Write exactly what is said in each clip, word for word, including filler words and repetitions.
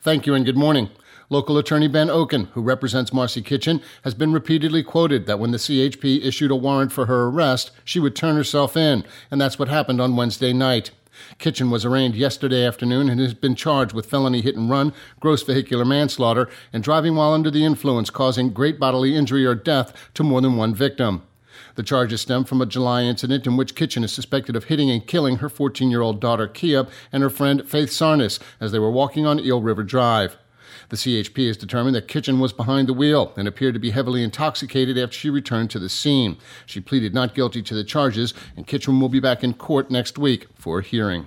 Thank you and good morning. Local attorney Ben Oken, who represents Marcy Kitchen, has been repeatedly quoted that when the C H P issued a warrant for her arrest, she would turn herself in, and that's what happened on Wednesday night. Kitchen was arraigned yesterday afternoon and has been charged with felony hit and run, gross vehicular manslaughter, and driving while under the influence causing great bodily injury or death to more than one victim. The charges stem from a July incident in which Kitchen is suspected of hitting and killing her fourteen-year-old daughter, Kia, and her friend, Faith Sarnes, as they were walking on Eel River Drive. The C H P has determined that Kitchen was behind the wheel and appeared to be heavily intoxicated after she returned to the scene. She pleaded not guilty to the charges, and Kitchen will be back in court next week for a hearing.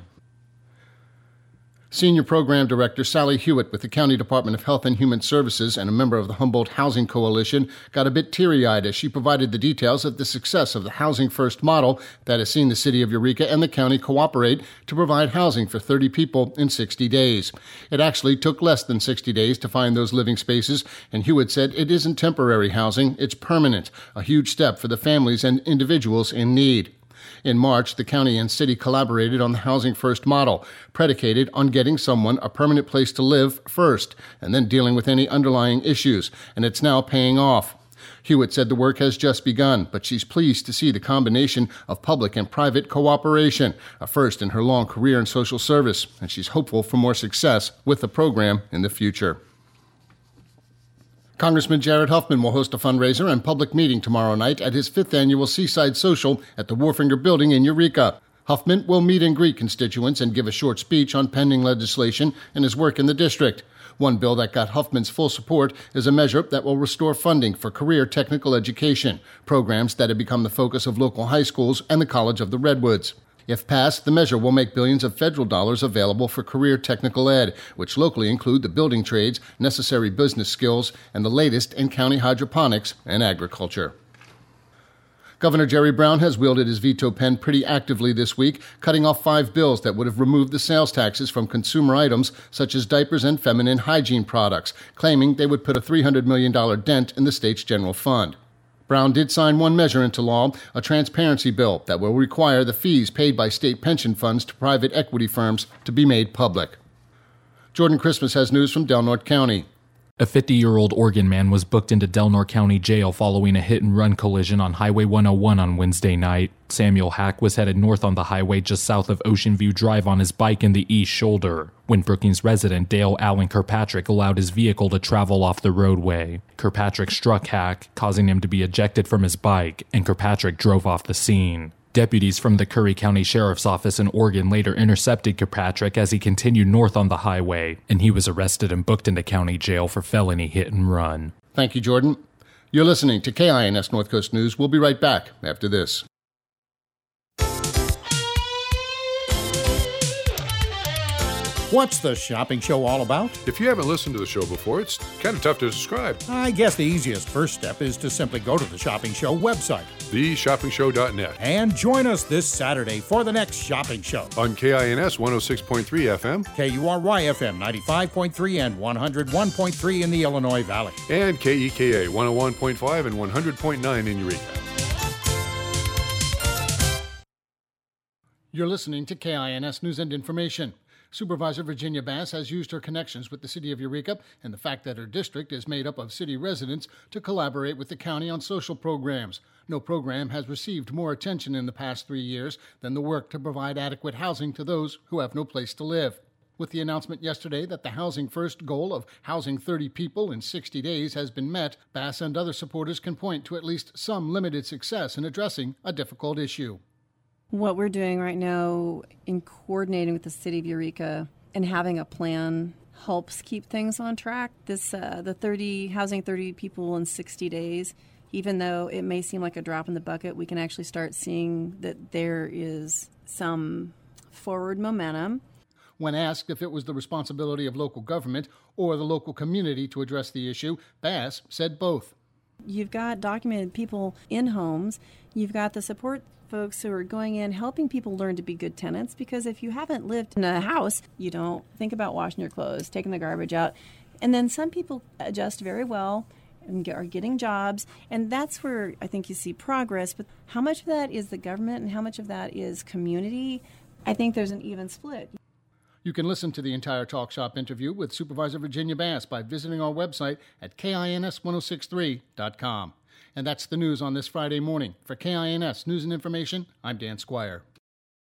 Senior Program Director Sally Hewitt with the County Department of Health and Human Services and a member of the Humboldt Housing Coalition got a bit teary-eyed as she provided the details of the success of the Housing First model that has seen the city of Eureka and the county cooperate to provide housing for thirty people in sixty days. It actually took less than sixty days to find those living spaces, and Hewitt said it isn't temporary housing, it's permanent, a huge step for the families and individuals in need. In March, the county and city collaborated on the Housing First model, predicated on getting someone a permanent place to live first, and then dealing with any underlying issues, and it's now paying off. Hewitt said the work has just begun, but she's pleased to see the combination of public and private cooperation, a first in her long career in social service, and she's hopeful for more success with the program in the future. Congressman Jared Huffman will host a fundraiser and public meeting tomorrow night at his fifth annual Seaside Social at the Warfinger Building in Eureka. Huffman will meet and greet constituents and give a short speech on pending legislation and his work in the district. One bill that got Huffman's full support is a measure that will restore funding for career technical education, programs that have become the focus of local high schools and the College of the Redwoods. If passed, the measure will make billions of federal dollars available for career technical ed, which locally include the building trades, necessary business skills, and the latest in county hydroponics and agriculture. Governor Jerry Brown has wielded his veto pen pretty actively this week, cutting off five bills that would have removed the sales taxes from consumer items such as diapers and feminine hygiene products, claiming they would put a three hundred million dollars dent in the state's general fund. Brown did sign one measure into law, a transparency bill that will require the fees paid by state pension funds to private equity firms to be made public. Jordan Christmas has news from Delnor County. A fifty-year-old Oregon man was booked into Delnor County Jail following a hit-and-run collision on Highway one oh one on Wednesday night. Samuel Hack was headed north on the highway just south of Ocean View Drive on his bike in the east shoulder, when Brookings resident Dale Allen Kirkpatrick allowed his vehicle to travel off the roadway. Kirkpatrick struck Hack, causing him to be ejected from his bike, and Kirkpatrick drove off the scene. Deputies from the Curry County Sheriff's Office in Oregon later intercepted Kirkpatrick as he continued north on the highway, and he was arrested and booked into county jail for felony hit and run. Thank you, Jordan. You're listening to K I N S North Coast News. We'll be right back after this. What's the shopping show all about? If you haven't listened to the show before, it's kind of tough to describe. I guess the easiest first step is to simply go to the Shopping Show website, the shopping show dot net, and join us this Saturday for the next shopping show. On K I N S one oh six point three F M, K U R Y F M ninety-five point three and one oh one point three in the Illinois Valley, and K E K A one oh one point five and one hundred point nine in Eureka. You're listening to K I N S News and Information. Supervisor Virginia Bass has used her connections with the city of Eureka and the fact that her district is made up of city residents to collaborate with the county on social programs. No program has received more attention in the past three years than the work to provide adequate housing to those who have no place to live. With the announcement yesterday that the Housing First goal of housing thirty people in sixty days has been met, Bass and other supporters can point to at least some limited success in addressing a difficult issue. What we're doing right now in coordinating with the city of Eureka and having a plan helps keep things on track. This uh, the thirty housing thirty people in sixty days, even though it may seem like a drop in the bucket, we can actually start seeing that there is some forward momentum. When asked if it was the responsibility of local government or the local community to address the issue, Bass said both. You've got documented people in homes. You've got the support folks who are going in helping people learn to be good tenants, because if you haven't lived in a house, you don't think about washing your clothes, taking the garbage out. And then some people adjust very well and are getting jobs, and that's where I think you see progress. But how much of that is the government and how much of that is community? I think there's an even split. You can listen to the entire Talk Shop interview with Supervisor Virginia Bass by visiting our website at kins ten sixty-three dot com. And that's the news on this Friday morning. For K I N S News and Information, I'm Dan Squire.